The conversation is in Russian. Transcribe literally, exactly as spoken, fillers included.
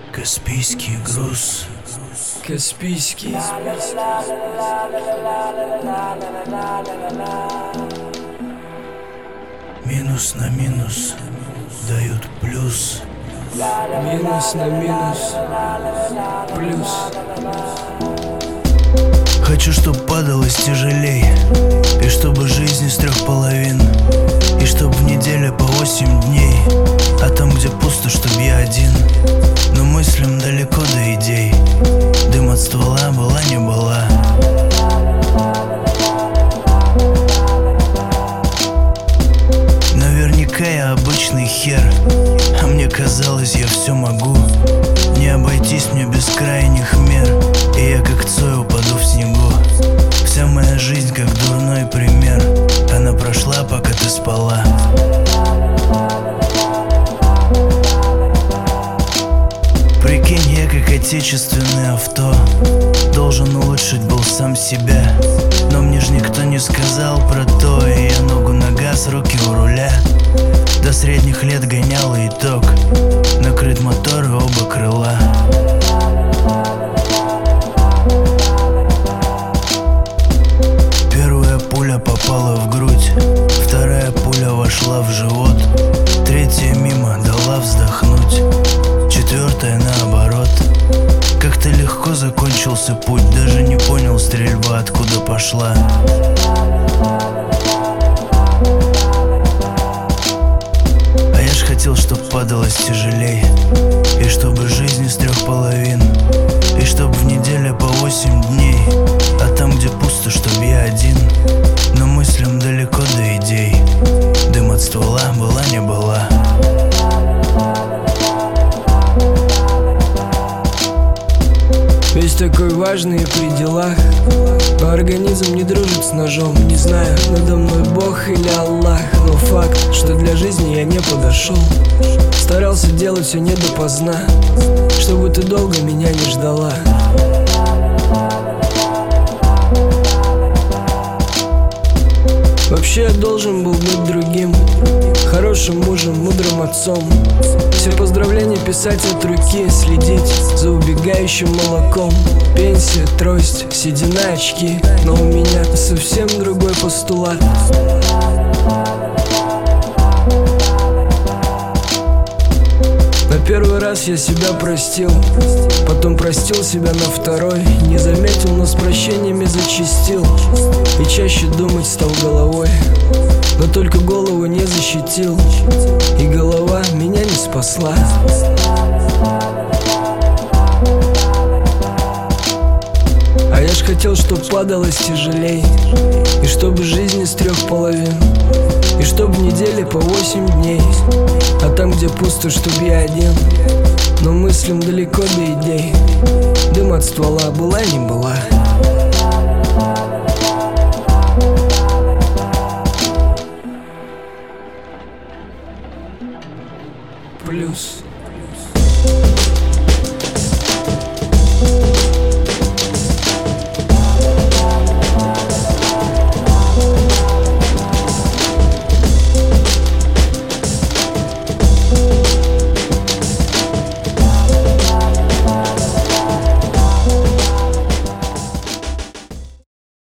Каспийский груз. Каспийский. Минус на минус дают плюс. Минус на минус плюс. Хочу, чтоб падалось тяжелей, и чтобы жизнь из трех половин, и чтоб в неделе по восемь дней, а там, где пусто, чтоб я один. Но мыслям далеко до идей. Дым от ствола была не была. Наверняка я обычный хер, а мне казалось, я все могу. Не обойтись мне без крайних мер, и я как Цой упаду в снегу. Вся моя жизнь как дурной пример, она прошла, пока ты спала. Прикинь, я как отечественное авто, должен улучшить был сам себя. Но мне ж никто не сказал про то, и я ногу на газ, руки у руля. До средних лет гонял итог, накрыт мотор и оба крыла. Первая пуля попала в грудь, вторая пуля вошла в живот, третья мимо дала вздохнуть, четвертая наоборот. Как-то легко закончился путь, даже не понял стрельба откуда пошла. А я ж хотел, чтоб падалось тяжелей, и чтобы жизнь из трех половин, и чтоб в неделе по восемь дней, а там, где пусто, чтоб я один. Но мыслям далеко до идей. Дым от ствола была не была. Весь такой важный при делах, но организм не дружит с ножом. Не знаю, надо мной Бог или Аллах, но факт, что для жизни я не подошел. Старался делать все не допоздна, чтобы ты долго меня не ждала. Вообще я должен был быть другим, хорошим мужем, мудрым отцом. Все поздравления писать от руки, следить за убегающим молоком. Пенсия, трость, седина, очки, но у меня совсем другой постулат. На первый раз я себя простил, потом простил себя на второй. Не заметил, но с прощениями зачастил, и чаще думать стал головой. Но только голову не защитил, и голова меня не спасла. А я ж хотел, чтоб падалось тяжелей, и чтобы жизнь из трех половин, и чтоб в неделе по восемь дней, а там, где пусто, чтоб я один. Но мыслям далеко до идей. Дым от ствола была не была. Плюс.